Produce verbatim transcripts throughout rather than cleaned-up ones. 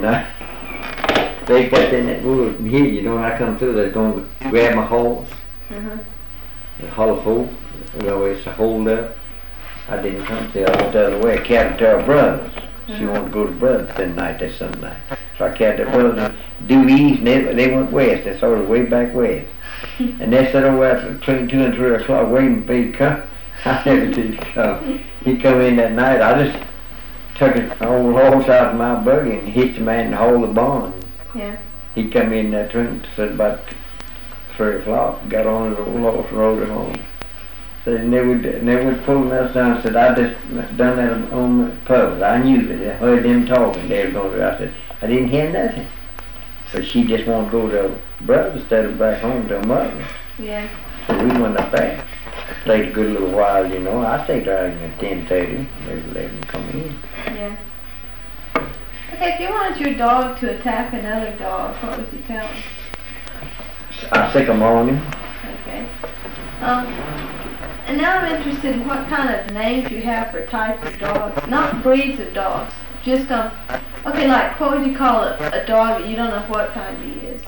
And uh, they got in that wood and here, you know, when I come through, they're going to grab my horse. Uh-huh. The hollow folk, you know, it's a hold up. I didn't come till I went the other way. I carried to her brothers. She Uh-huh. wanted to go to brothers that night, that Sunday night. So I carried the brothers due east, and they, they went west. They sort of way back west. And they sat over there between two and three o'clock waiting for me to come. I never did come. He come in that night. I just took an old horse out of my buggy and hitched him in the hole of the barn. Yeah. He come in that trunk, said about three o'clock, got on his old horse and rode it home. Said, and they would, and they would pull us down. Said, I just done that on purpose. I knew that. I heard them talking. They were going to, I said, I didn't hear nothing. But she just wanted to go to her brother instead of back home to her mother. Yeah. So we went up there. Stayed a good little while, you know. I stayed there until ten thirty, maybe eleven come in. Yeah. Okay, if you wanted your dog to attack another dog, what would you tell him? I sick them on him. Okay. Um, and now I'm interested in what kind of names you have for types of dogs, not breeds of dogs. Just um, okay, like what would you call a, a dog that you don't know what kind he is?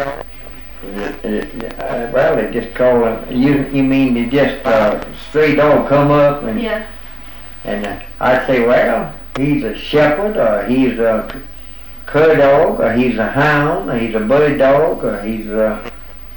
Uh, well, they just call them. You you mean they just uh, stray dog come up and Yeah. and uh, I'd say, well, he's a shepherd, or he's a c- cur dog, or he's a hound, or he's a bird dog, or he's a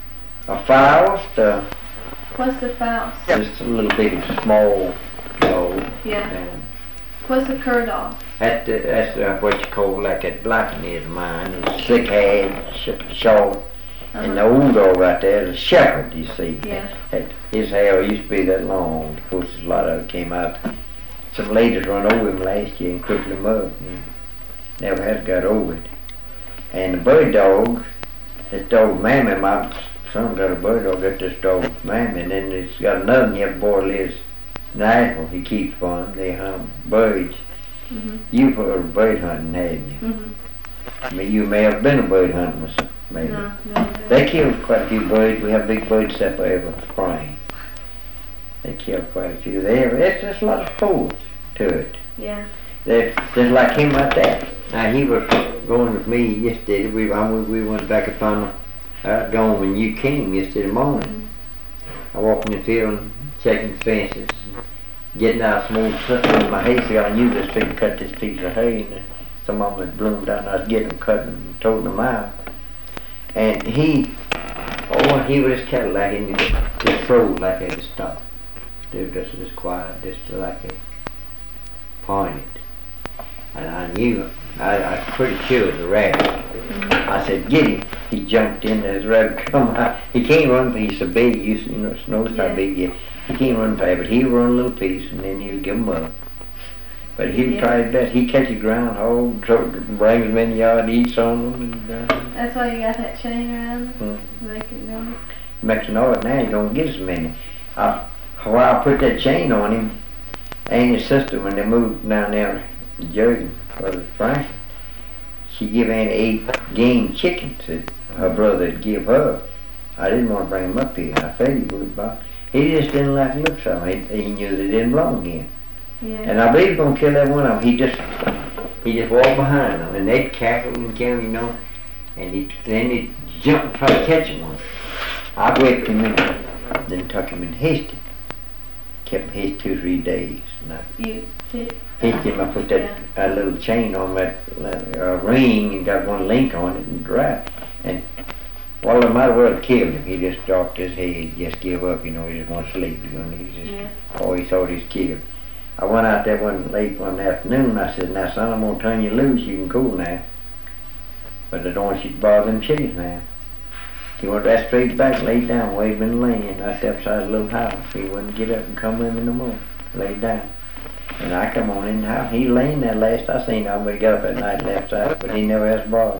a Faust, uh, What's the Faust? just a little bitty small dog. Yeah. And What's a cur dog? That, uh, that's uh, what you call like that blacking is mine. It's slick head, sh- short. And the Uh-huh. old dog right there is a shepherd, you see. Yeah. That- His hair used to be that long. Of course, a lot of it came out. Some ladies run over him last year and crippled him up. And never had got over it. And the bird dog, this dog Mammy, my son got a bird dog, got this dog Mammy. And then he's got another one here, boy lives in Nashville. He keeps one. They hunt birds. Mhm. You've heard of bird hunting, haven't you? Mhm. I mean, you may have been a bird hunter myself, maybe. No. No. They kill quite a few birds. We have big bird supper every spring. They kill quite a few there. It's just a lot of sport to it. Yeah. They're just like him right there. Now he was going with me yesterday. We I, we went back upon the uh, gone when you came yesterday morning. I walked in the field and checking fences, and getting out some old stuff in my hay. So I knew this big cut this piece of hay, and some of them had bloomed down. I was getting them, cutting them, and toting them out. And he, oh, he was just Cadillac and he just froze like I had to stop. They were just as quiet, just like they pointed. And I knew, I, I was pretty sure it was a rabbit. I said, get him. He jumped in, as rabbit come out. He can't run, but he's so big, you, you know, notice Yeah. how big he is. He can't run fast, but he'll run a little piece and then he'll give him up. But he'll Yeah. try his best. He catches groundhog, so brings them in the yard, eats on them, and uh, That's why you got that chain around hmm. to make it go. makes an noise. Now you don't get as many. I, while I put that chain on him, and his sister, when they moved down there to Jurgen, brother Frank, she give Annie eight game chickens that her brother would give her. I didn't want to bring him up here. I figured he would, but he just didn't like the looks of them. He, he knew they didn't belong here. Yeah. And I believe he's gonna kill every one of them. He just, he just walked behind them, and they'd cackle and kill, you know, and he, then he'd jump and try to catch one. I whipped him and then took him and hitched him. Kept him hitched two, three days. And I You did. hitched him, I put that Yeah. uh, little chain on that uh, ring and got one link on it and drive. And well, I might well have killed him. He just dropped his head, just give up, you know, he just want to sleep. You know, he just, Yeah. oh, he thought he's killed. I went out there one late one afternoon and I said, now son, I'm gonna turn you loose, you can cool now. But I don't want you to bother them chickens now. He went right straight back and laid down where he'd been laying right there beside his little house. He wouldn't get up and come with me no more. Laid down. And I come on in the house. He laying there last I seen him, but he got up at night and left out, but he never has bothered.